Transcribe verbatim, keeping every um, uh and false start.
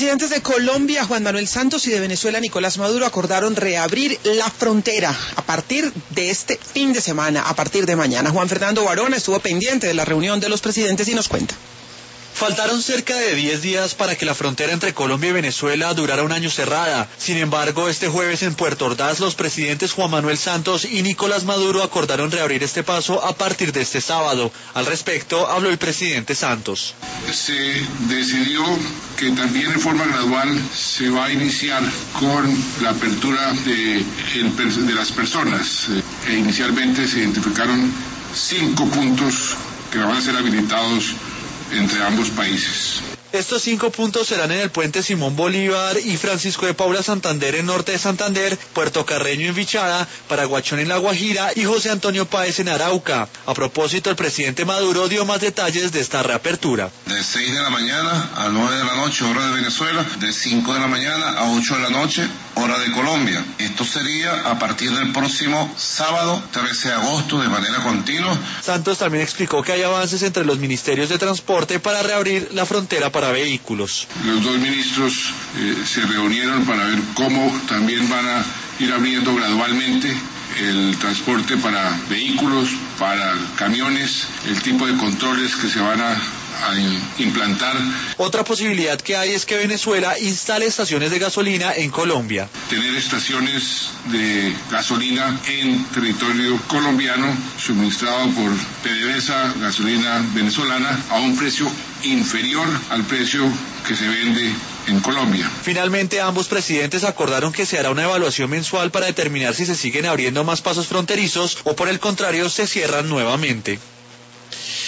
Presidentes de Colombia, Juan Manuel Santos, y de Venezuela, Nicolás Maduro, acordaron reabrir la frontera a partir de este fin de semana, a partir de mañana. Juan Fernando Varona estuvo pendiente de la reunión de los presidentes y nos cuenta. Faltaron cerca de diez días para que la frontera entre Colombia y Venezuela durara un año cerrada. Sin embargo, este jueves en Puerto Ordaz, los presidentes Juan Manuel Santos y Nicolás Maduro acordaron reabrir este paso a partir de este sábado. Al respecto, habló el presidente Santos. Se decidió que también en forma gradual se va a iniciar con la apertura de, el, de las personas. E inicialmente se identificaron cinco puntos que van a ser habilitados entre ambos países. Estos cinco puntos serán en el puente Simón Bolívar y Francisco de Paula Santander en norte de Santander, Puerto Carreño en Vichada, Paraguachón en La Guajira y José Antonio Páez en Arauca. A propósito, el presidente Maduro dio más detalles de esta reapertura. De seis de la mañana a nueve de la noche, hora de Venezuela, de cinco de la mañana a ocho de la noche, hora de Colombia. Esto sería a partir del próximo sábado, trece de agosto, de manera continua. Santos también explicó que hay avances entre los ministerios de transporte para reabrir la frontera para vehículos. Los dos ministros eh, se reunieron para ver cómo también van a ir abriendo gradualmente el transporte para vehículos, para camiones, el tipo de controles que se van a a implantar. Otra posibilidad que hay es que Venezuela instale estaciones de gasolina en Colombia. Tener estaciones de gasolina en territorio colombiano suministrado por PDVSA, gasolina venezolana, a un precio inferior al precio que se vende en Colombia. Finalmente, ambos presidentes acordaron que se hará una evaluación mensual para determinar si se siguen abriendo más pasos fronterizos o por el contrario se cierran nuevamente.